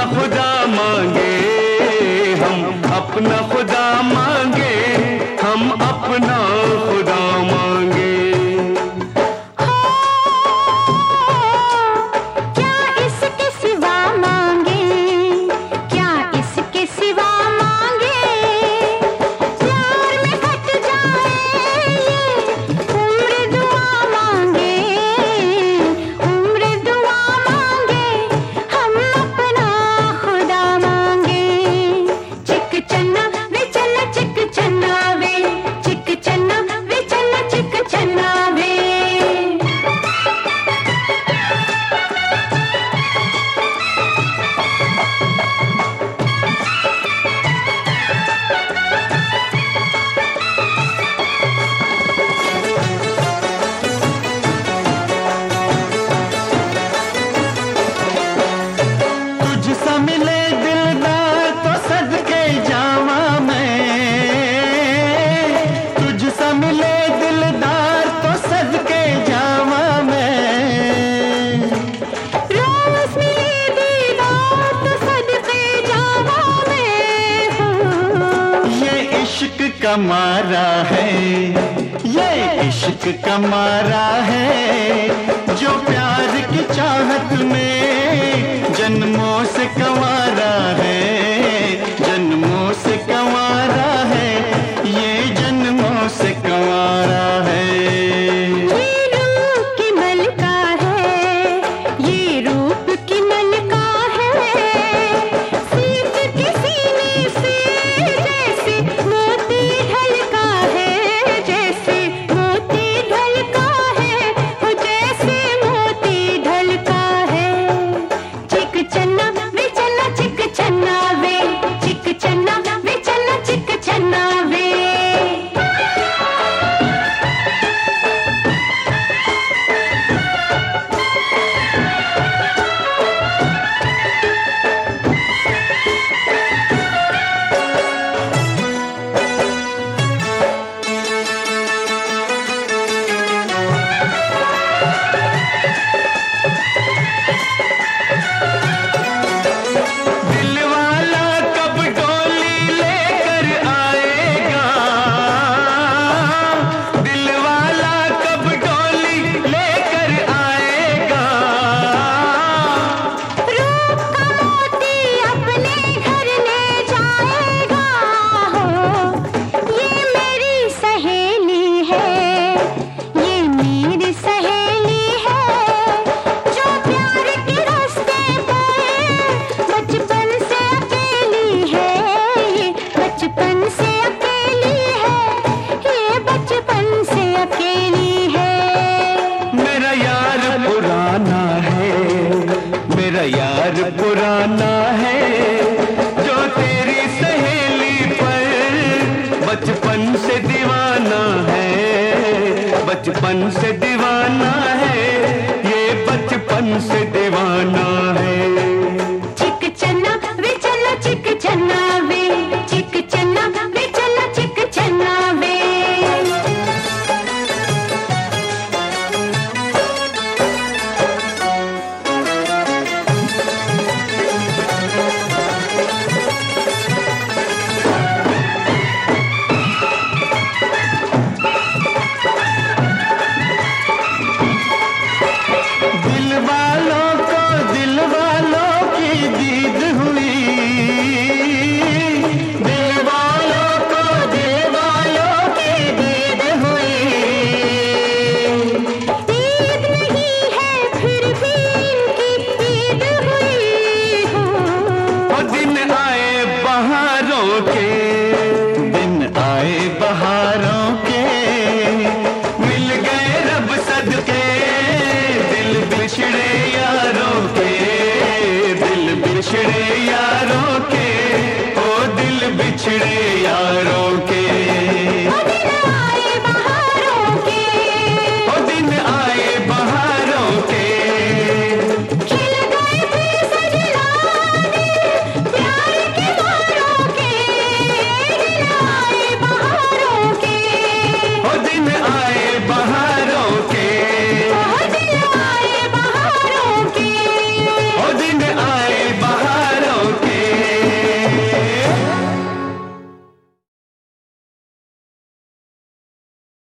खुदा मांगे, हम अपना खुदा मांगे, हम अपना खुदा मांगे। क्या इसके सिवा मांगे, क्या इसके सिवा मांगे, प्यार में कट जाए ये उम्र दुआ मांगे, उम्र दुआ मांगे, हम अपना खुदा मांगे। चिक चन्ना वे चन्ना चिक चन्ना वे, चिक चन्ना वे चन्ना चिक चन्ना वे। तुझसा मिले दिलदार तो सदके जावा मैं, तुझसा मिले दिलदार तो सदके जावा मैं। रोज मिले दीदार तो सदके जावा मैं हूँ। ये इश्क का मारा है, ये इश्क का मारा है, जो प्यार की चाहत में जन्मों से कंवारा है, जन्मों से कंवारा है, ये जन्मों से कंवारा है। ये रूप की मलका है, ये रूप की मलका है, सीत के सीने से जैसे मोती ढलका है, जैसे मोती ढलका है, वो जैसे मोती ढलका है। चिक चन्ना वे चन्ना चिक चन्ना वे, चिक चन्ना वे चन्ना चिक चन्ना वे। दिलवाला कब डोली लेकर आएगा, दिलवाला कब डोली लेकर आएगा। रूप का मोती अपने घर ले जाएगा हो, ये मेरी सहेली है, ये मेरी सहेली है, जो प्यार के रास्ते पर बचपन से अकेली है, ये बचपन से अकेली है, ये बचपन से अकेली है। मेरा यार पुराना है, मेरा यार पुराना है, जो तेरी सहेली पर बचपन से दीवाना है, बचपन से दीवाना है, ये बचपन से दीवाना है। चिक चन्ना वे चन्ना चिक चन्ना वे, चिक चन्ना वे चन्ना चिक चन्ना वे। दिल वालों की दीद हुई, दिल वालों की दीद हुई। ईद नहीं है फिर भी इनकी ईद हुई हो। वो दिन आए बहारों के, दिन आए बहारों के, मिल गए रब सदके दिल बिछड़े यारों के, दिल बिछड़े